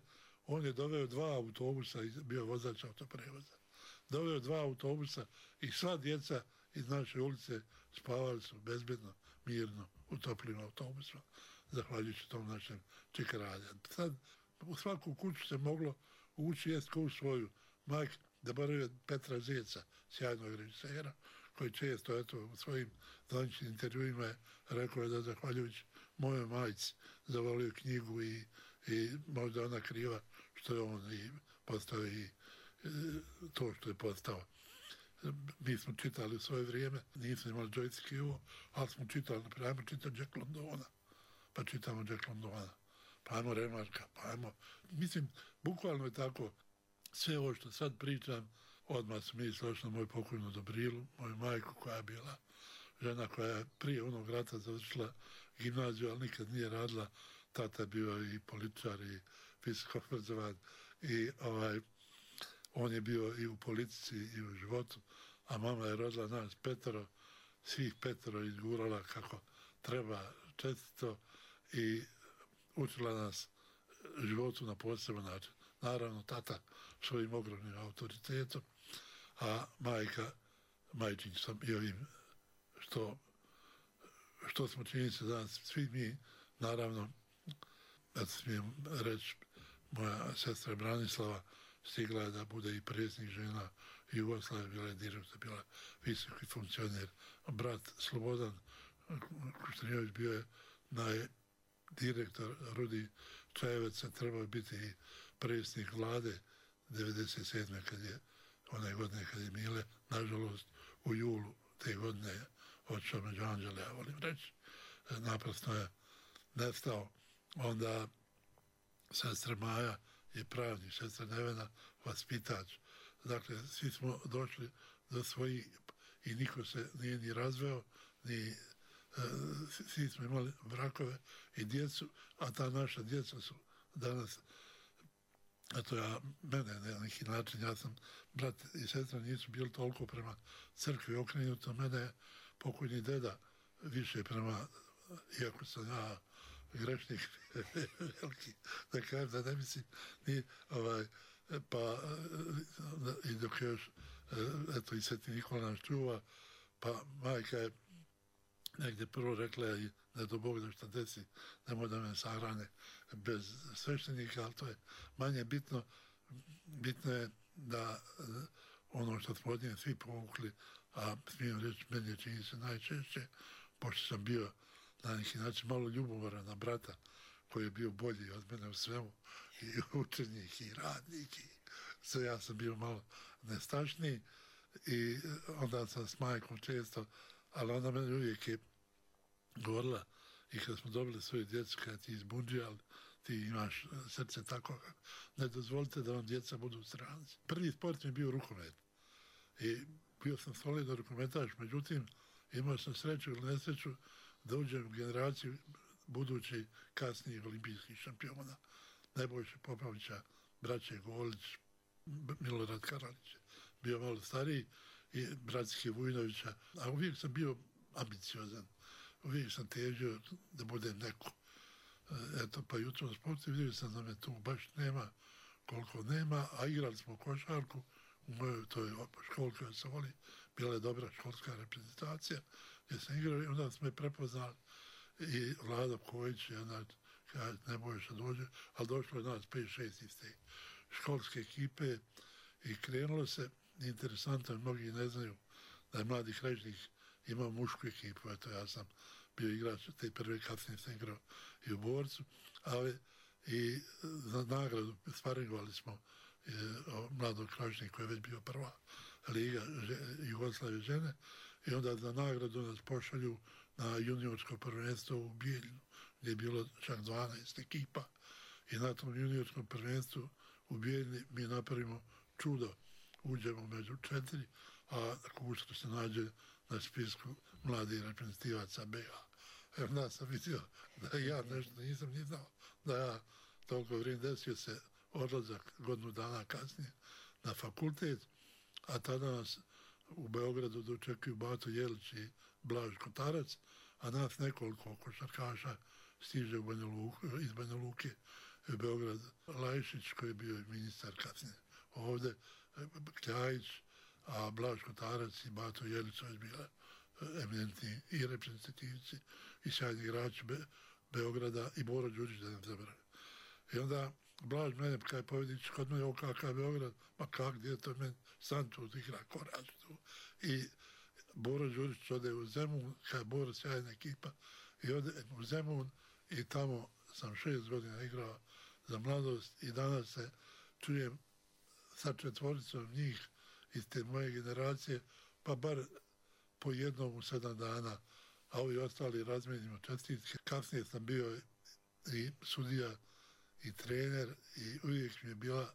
On je doveo 2 autobusa i bio vozač autoprevoza. Doveo 2 autobusa i sva djeca iz naše ulice spavali su bezbedno, mirno u toplim autobusima, zahvaljujući tom našem čekaralja. Sad u svaku kuću se moglo ući jest ko u svoju. Majk zaboravio Petra Zeca, sjajnog režisera, koji često u svojim zvaničnim intervjuima je rekao da zahvaljujući mojoj majci zavolio knjigu i možda ona kriva što je on i postao i to što je postao. Mi smo čitali u svoje vrijeme, nismo imali joystick i ovo, ali smo čitali, naprijed, ajmo čitati Jack Londona, pa čitamo Jack Londona, pa ajmo Remarka, pa ajmo... Mislim, bukvalno je tako, sve ovo što sad pričam, odmah su mi složili moju pokojnu Dobrilu, moju majku koja je bila žena koja je prije onog rata završila gimnaziju, ali nikad nije radila. Tata je bio i političar i visoko obrazovan i on je bio i u politici i u životu, a mama je rodila nas 5, svih 5 izgurala kako treba čestito i učila nas životu na poseban način. Naravno, tata svojim ogromnim autoritetom, a majčin sam i ovim što smo čini se danas, svi mi, naravno, da smijem reći, moja sestra Branislava stigla je da bude i predsjednik žena Jugoslavije, bila je direktor, bila visoki funkcioner. Brat Slobodan Kuštanjović bio je direktor Rudi Čajevac, trebao biti i predsjednik vlade 1997. one godine kad je Mile, nažalost, u julu te godine otišao među anđele, ja volim reći. Naprosto je nestao. Onda sestra Maja je pravnik, sestra Nevena vaspitač. Dakle, svi smo došli do svojih i niko se nije ni razveo, ni svi smo imali brakove i djecu, a ta naša djeca su danas, mene na neki način, ja sam, brat i sestra nisu bili toliko prema crkvi okrenuto, mene je pokojni deda više prema, iako sam ja grešnik veliki, da kažem, da ne mislim, pa i dok još, i Sveti Nikola nas čuva, pa majka je negdje prvo rekla i da do Bog da šta desi, nemoj da me sahrane bez sveštenika, ali to je manje bitno. Bitno je da ono što smo od nje svi povukli, a smijem reći, meni je čini se najčešće, pošto sam bio na neki način malo ljubomoran na brata, koji je bio bolji od mene u svemu, i učenik, i radnik, i sve, ja sam bio malo nestašniji, i onda sam s majkom često, ali ona meni uvijek je govorila, i kad smo dobili svoju djecu, kada ti izbuđi, ali ti imaš srce tako, ne dozvolite da vam djeca budu stranci. Prvi sport mi je bio rukomet. I bio sam solidan rukometaš, međutim, imao sam sreću ili nesreću da uđem u generaciju budući kasnijih olimpijskih šampiona. Nebojše Popovića, braće Golić, Milorad Karalić, bio malo stariji, i bratski Vujnovića, a uvijek sam bio ambiciozan. Uvijek sam težio da budem neko. Pa i u tom sportu vidio sam da me tu baš nema koliko nema, a igrali smo košarku u mojoj toj školki koja se voli. Bila je dobra školska reprezentacija gdje sam igrao i onda smo je prepoznali i Vlado Kojić i onda kada ne bojiš da dođe, ali došlo je nas 5-6 iz te školske ekipe i krenulo se. Interesantno, mnogi ne znaju da je Mladi Krajišnik imao mušku ekipu, ja sam bio igrač te prve, kasnije sam igrao i u Borcu, ali i za nagradu sparingovali smo Mladog Krajišnika koji je već bio prva liga Jugoslavije žene, i onda za nagradu nas pošalju na juniorsko prvenstvo u Bijeljinu, gdje je bilo čak 12 ekipa, i na tom juniorskom prvenstvu u Bijeljini mi napravimo čudo, uđemo među 4, a Kuško se nađe na spisku mladih reprezentativaca BiH. Onda sam vidio da ja nešto nisam ni znao, da ja toliko vrijeme desio se odlazak godinu dana kasnije na fakultet, a tada nas u Beogradu dočekuju Bato Jelić i Blaž Kotarac, a nas nekoliko košarkaša stiže iz Banja Luke u Beograd Lajšić koji je bio ministar kasnije. Ovdje Kljajić, a Blaž Kotarac i Bato Jeličević bila eminentni i reprezentativci i sjajni igrači Beograda i Boro Đurić, da ne zaboravim. I onda Blaž mene kaj povedić kod mene OKK Beograd, ma kak, gdje je to meni, sam tu igra, ko radi tu. I Boro Đurić ode u Zemun, kaj je Boro sjajna ekipa, i ode u Zemun i tamo sam 6 godina igrao za mladost i danas se čujem sa 4 njih iz te moje generacije, pa bar po jednom u 7 dana, a ovi ostali razmenimo čestitke. Kasnije sam bio i sudija i trener i uvijek mi je bila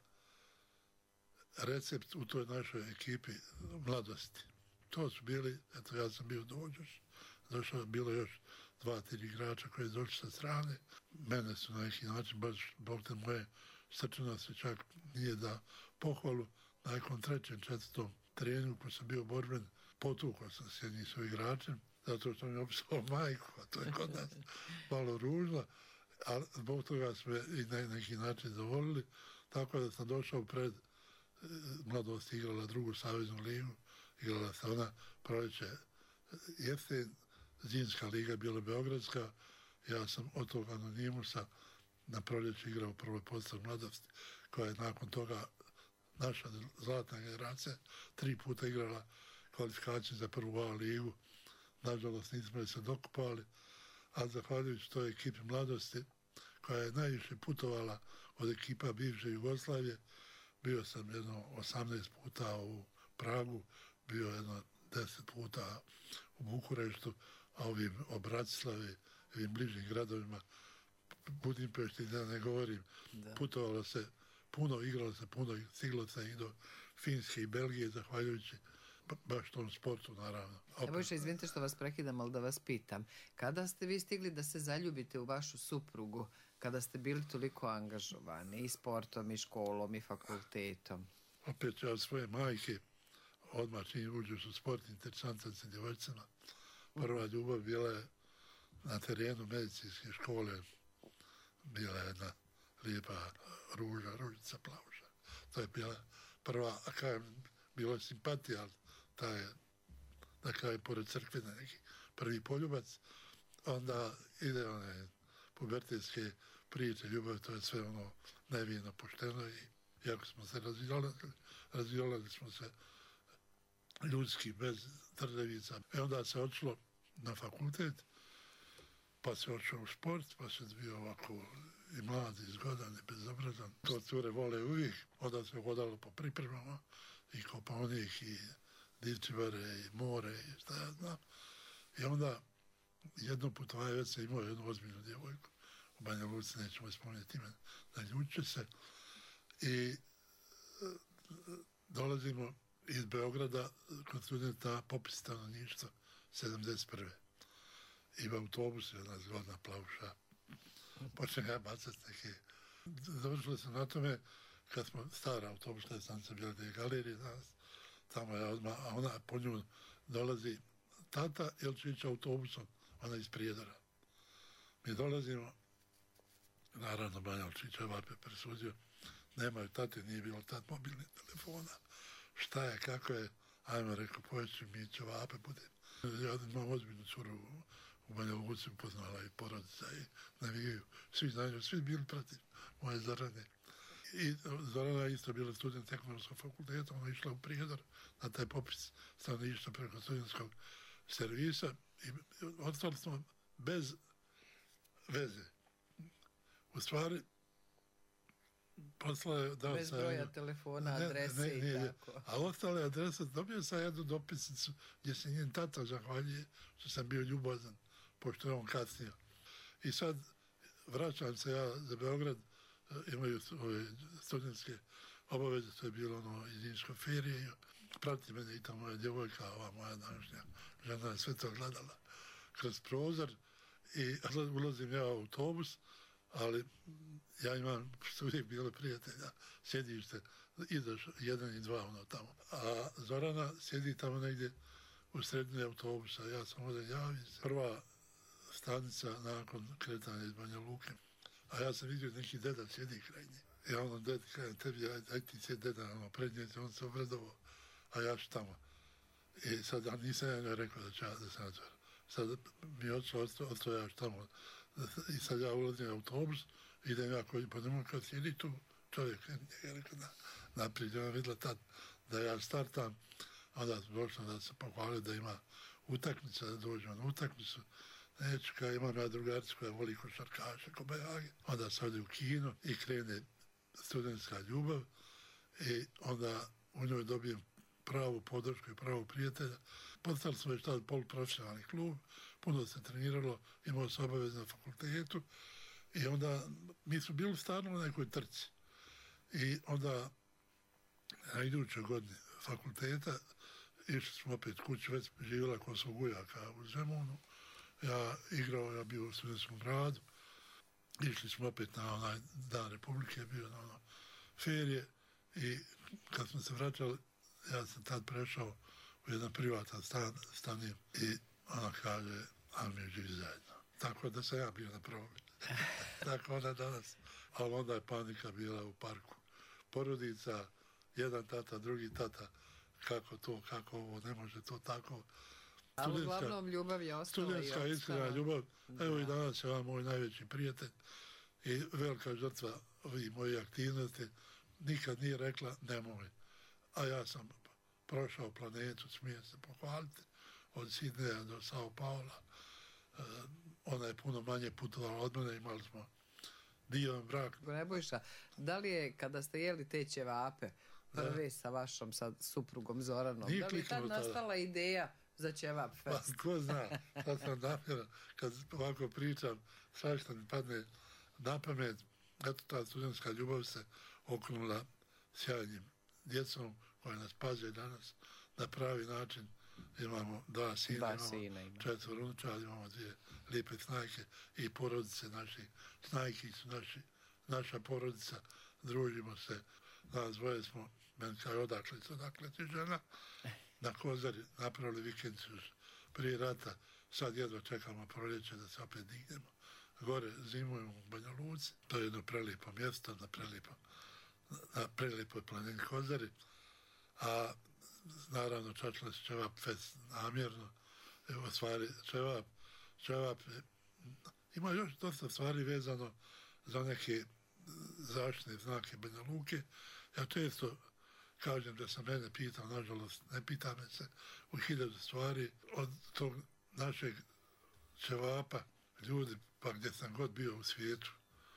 recept u toj našoj ekipi mladosti. To su bili, eto ja sam bio došao, bilo još 2-3 igrača koji je došli sa strane. Mene su na neki način, baš zbog te moje srčanosti čak nije da pohvalu. Nakon 3-4 treningu koji sam bio borben, potukao sam s jednim svojim igračem, zato što mi je opisao majku, a to je kod nas malo ružno, ali zbog toga smo i na neki način zavolili, tako da sam došao pred mladost igrala drugu saveznu ligu, igrala se ona proljeće jesen, zimska liga bila Beogradska, ja sam od tog anonimusa na proljeće igrao prvoj postav mladosti, koja je nakon toga naša zlatna generacija 3 puta igrala kvalifikacije za prvu A ligu. Nažalost nismo je se dokupali, a zahvaljujući toj ekipi mladosti koja je najviše putovala od ekipa bivše Jugoslavije, bio sam jedno 18 puta u Pragu, bio jedno 10 puta u Bukureštu, a ovim o Bratislavi, ovim bližnjim gradovima, Budimpešti, da ne govorim, putovalo se puno, igralo se puno, stiglo se i do Finske i Belgije, zahvaljujući baš tom sportu, naravno. Nebojša, izvinite što vas prekidam, ali da vas pitam. Kada ste vi stigli da se zaljubite u vašu suprugu, kada ste bili toliko angažovani i sportom, i školom, i fakultetom? Opet ja svoje majke, odmah čim uđeš u sport, interesantan sa djevojcima. Prva ljubav bila je na terenu medicinske škole, bila je jedna lijepa ružica plavuša. To je bila prva, a kajem, bilo je simpatija, ali ta je, da kajem, pored crkve na neki prvi poljubac. Onda ide one pubertetske priče, ljubav, to je sve ono nevijeno, pošteno i iako smo se razviolali smo se ljudski, bez trdevica. I onda se odšlo na fakultet, pa se odšao u sport, pa se bio ovako i mladi, zgodan i bezobrazan. To cure vole uvijek, onda se hodalo po pripremama i Kopaonik i Divčibare i more i šta ja znam. I onda jedno putovanje već se imao jednu ozbiljnu djevojku u Banja Luci, nećemo spomenuti ime, naljutče se. I dolazimo iz Beograda kod studenta popis stanovništva 71. Ima autobus, jedna zgodna plavuša. Počnem ja bacati neke. Završili smo na tome, kad smo stara autobušna stanica bila gdje je galerija danas, tamo je odmah, a ona po nju dolazi tata Jelčić autobusom, ona iz Prijedora. Mi dolazimo, naravno Banja Jelčića vape presudio, nemaju tate, nije bilo tad mobilnih telefona. Šta je, kako je, ajmo rekao, pojeću mi ćevape bude. Ja imam ozbiljnu curu u Banja Luci, upoznala i porodica i navijaju. Svi znaju, svi bili protiv moje Zorane. I Zorana je isto bila student ekonomskog fakulteta, ona je išla u Prijedor na taj popis stanovništva preko studentskog servisa i ostali smo bez veze. U stvari, bez broja telefona, adrese i tako. A ostale adrese, dobio sam jednu dopisnicu gdje se njen tata zahvaljuje što sam bio ljubazan, pošto je on kasnio. I sad vraćam se ja za Beograd, imaju ove studentske obaveze, to je bilo ono iz Injško ferije, prati mene i ta moja djevojka, ova moja današnja žena je sve to gledala kroz prozor i ulazim ja u autobus, ali ja imam, što uvijek bilo prijatelja, sjedište, ideš 1 i 2 ono tamo. A Zorana sjedi tamo negdje u sredini autobusa, ja sam ovdje javim se. Prva stanica nakon kretanja iz Banja Luke, A ja sam vidio neki deda sjedi kraj nje. I ono ded kaže tebi, aj ti sjedi deda, ono pred nje, on se obradovao, a ja ću tamo. I sad nisam ja rekao da sam otvara. Sad mi je otišao ja tamo. I sad ja ulazim u autobus, idem ja koji po njemu, kad sjedi tu čovjek, njega rekao naprijed, ona vidjela tad da ja startam, onda došlo da se pohvalio da ima utakmica, da dođemo na utakmicu. Neću, kada imam ja drugaricu koja voli košarkaše, Kobajage, onda se ode u kino i krene studentska ljubav i onda u njoj dobijem pravu podršku i pravu prijatelja. Postali smo već tad poluprofesionalni klub, puno se treniralo, imao se obaveze na fakultetu i onda mi smo bili stvarno na nekoj trci. I onda na idućoj godini fakulteta išli smo opet kući, već živjela kod svog ujaka u Zemunu. Ja igrao, ja bio u studentskom gradu. Išli smo opet na onaj Dan Republike, bio na ono ferije i kad smo se vraćali, ja sam tad prešao u jedan privatan stan i ona kaže, a mi živi zajedno. Tako da sam ja bio na prvom. Tako onda danas. Ali onda je panika bila u parku. Porodica, jedan tata, drugi tata, kako to, kako ovo, ne može to tako. Ali uglavnom ljubav je ostala i studentska iskrena ljubav. Evo i danas je vam moj najveći prijatelj i velika žrtva ovih mojih aktivnosti. Nikad nije rekla nemoj. A ja sam prošao planetu, smije se pohvaliti, od Sidneja do Sao Paula. Ona je puno manje putovala od mene, imali smo divan brak. Nebojša, da li je kada ste jeli te ćevape prve sa vašom suprugom Zoranom, da li je tad nastala ideja za ćevap fest? Pa, ko zna, sad sam namjeran, kad ovako pričam, svašta mi padne na pamet, eto ta studentska ljubav se okrenula sjajnim djecom koja nas paze danas na pravi način. Imamo dva sina, imamo 4 unučadi, imamo 2 lijepe snajke i porodice naši. Snajki su naša porodica, družimo se. Nas dvoje smo, meni kaj odakle ti žena, na Kozari napravili vikendicu prije rata. Sad jedva čekamo proljeće da se opet dignemo. Gore zimujemo u Banja Luci, to je jedno prelijepo mjesto, na prelijepoj planini Kozari. A naravno čačila se ćevap fest namjerno. Evo stvari, ćevap ima još dosta stvari vezano za neke zaštitne znake Banja Luke. Ja često kažem da sam mene pitao, nažalost ne pita me se u 1000 stvari od tog našeg ćevapa. Ljudi, pa gdje sam god bio u svijetu,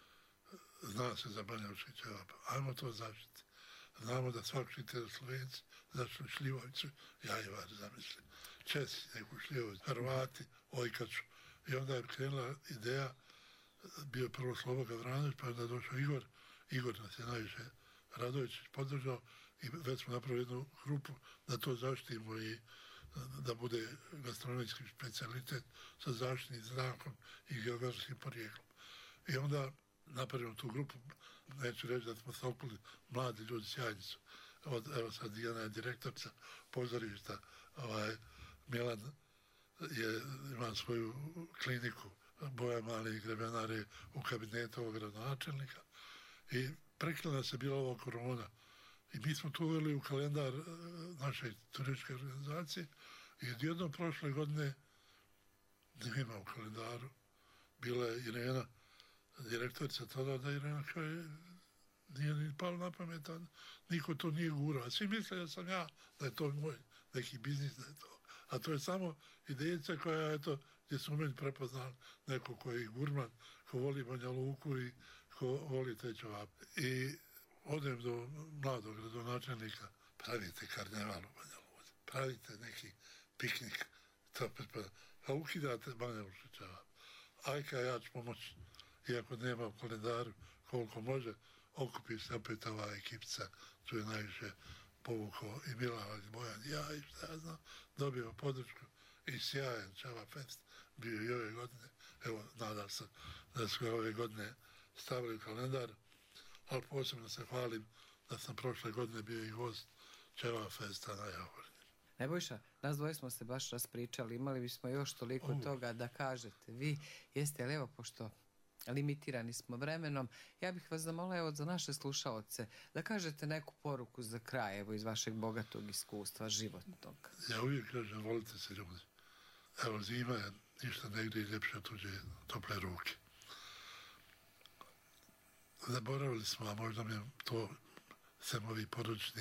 zna se za banjalučki ćevap. Ajmo to zaštiti. Znamo da svak čitaju Slovenci, začnu šljivovicu, ja i var zamislim. Česi neku šljivovicu, Hrvati, ojkaču. I onda je krenula ideja, bio prvo Slobo Gavranović, pa onda je došao Igor. Igor nas je najviše Radović podržao i već smo napravili jednu grupu da to zaštitimo i da bude gastronomijski specijalitet sa zaštitnim znakom i geografskim porijeklom. I onda napravimo tu grupu, neću reći da smo se okupili mladi ljudi, sjajni su. Evo sad Dijana je direktorca pozorišta, Milan ima svoju kliniku, Boja Mali i Grebenari u kabinetu ovog gradonačelnika i prekrila se bila ova korona. I mi smo to uveli u kalendar naše turističke organizacije i odjednom prošle godine nema u kalendaru. Bila je Irena, direktorica tada, da Irena kaže, nije ni palo na pamet, niko to nije gurao. A svi misle da sam ja, da je to moj neki biznis, da je to. A to je samo idejica koja je to, gdje su meni prepoznali neko koji je gurman, ko voli Banja Luku i ko voli te ćevape. I odem do mladog gradonačelnika, pravite karneval u Banja Luci, pravite neki piknik, a ukidate Banja Lučki ćevap. Ajka, ja ću pomoći, iako nema u kalendaru koliko može, okupi se opet ova ekipica, tu je najviše povukao i Milan i Bojan, ja i šta ja znam, dobio podršku i sjajan ćevap fest bio i ove godine. Evo, nadam se da su ove godine stavili kalendar, ali posebno se hvalim da sam prošle godine bio i gost ćevap festa na Javorni. Nebojša, nas dvoje smo se baš raspričali, imali bismo još toliko toga da kažete. Vi jeste, ali evo, pošto limitirani smo vremenom. Ja bih vas zamolila, evo, za naše slušaoce, da kažete neku poruku za kraj, evo, iz vašeg bogatog iskustva životnog. Ja uvijek kažem, volite se ljudi. Evo, zima je ništa negdje ljepše od tuđe tople ruke. Zaboravili smo, a možda mi je to sem ovi poručni.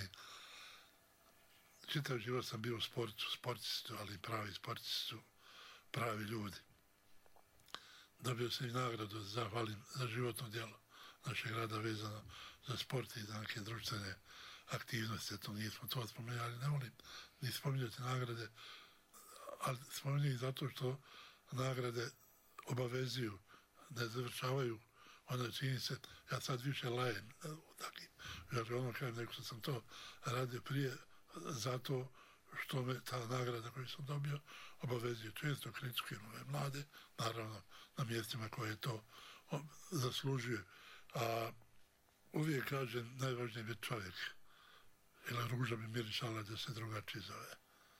Čitav život sam bio u sportu, sportistu, ali pravi sportisti su pravi ljudi. Dobio sam i nagradu, zahvalim za životno djelo našeg rada vezano za sport i za neke društvene aktivnosti. To nismo to spomenuli, ne volim ni spominjati nagrade, ali spominjati zato što nagrade obavezuju, ne završavaju onda čini se, ja sad više lajem u takim žargonom, kažem, nego što sam to radio prije, zato što me ta nagrada koju sam dobio obavezuje. Često kritikujem ove mlade, naravno na mjestima koje to zaslužuje. A uvijek kažem, najvažniji je čovjek. Ili ruža mi mirišala da se drugačije zove.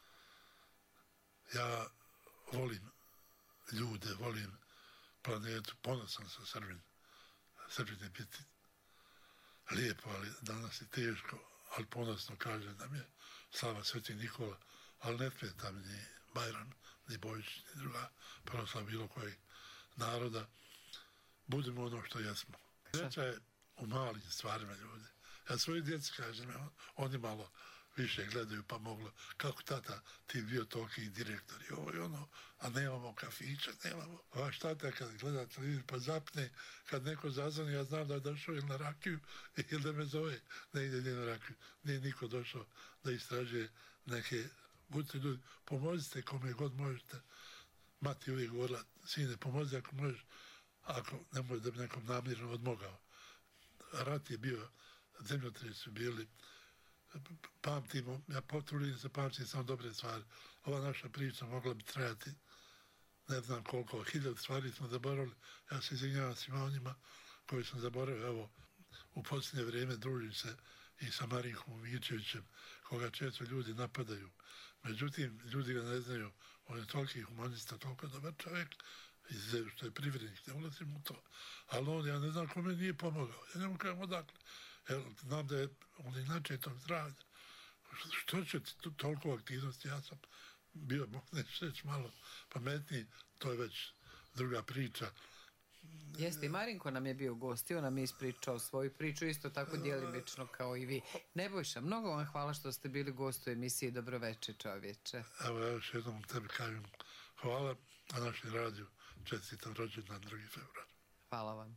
Ja volim ljude, volim planetu, ponosan sam Srbin. Srbin je biti lijepo, ali danas je teško, ali ponosno kažem da mi je slava Sveti Nikola, ali ne smeta mi ni Bajram, ni Božić, ni druga proslava bilo kojeg naroda. Budemo ono što jesmo. Sreća je u malim stvarima ljudi. Ja svoji djeci kažem, oni malo više gledaju pa moglo, kako tata ti bio toliki direktor i ovo i ono, a nemamo kafića, nemamo. Vaš tata kad gleda televizor pa zapne, kad neko zazvoni, ja znam da je došao ili na rakiju ili da me zove, ne ide ni na rakiju. Nije niko došao da istražuje neke, budite ljudi, pomozite kome god možete. Mati uvijek govorila, sine, pomozi ako možeš, ako ne može da bi nekom namirno odmogao. Rat je bio, zemljotresi su bili, pamtimo, ja potrudim se, pamtim samo dobre stvari. Ova naša priča mogla bi trajati, ne znam koliko, 1000 stvari smo zaboravili. Ja se izvinjavam svima onima koji sam zaboravio. Evo, u posljednje vrijeme družim se i sa Marinkom Umićevićem, koga često ljudi napadaju. Međutim, ljudi ga ne znaju, on je toliki humanista, toliko dobar čovjek, što je privrednik, ne ulazim u to. Ali on, ja ne znam kome nije pomogao, ja ne mogu kažem odakle. Znam da je on inače tom zdravlja. Što će ti toliko aktivnosti? Ja sam bio, mogu reći, malo pametniji, to je već druga priča. Jeste, i Marinko nam je bio gost i on nam je ispričao svoju priču, isto tako djelimično kao i vi. Nebojša, mnogo vam hvala što ste bili gost u emisiji Dobroveče čovječe. Evo, ja još jednom tebi kažem hvala, a našem radiju čestitam rođendan 2. februar. Hvala vam.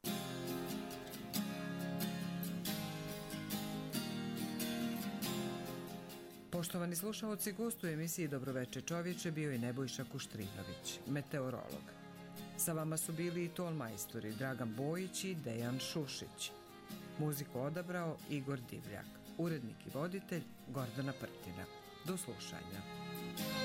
Poštovani slušalci, gost u emisiji Dobroveče čovječe bio je Nebojša Kuštrinović, meteorolog. Sa vama su bili i tonmajstori Dragan Bojić i Dejan Šušić. Muziku odabrao Igor Divljak, urednik i voditelj Gordana Prtina. Do slušanja.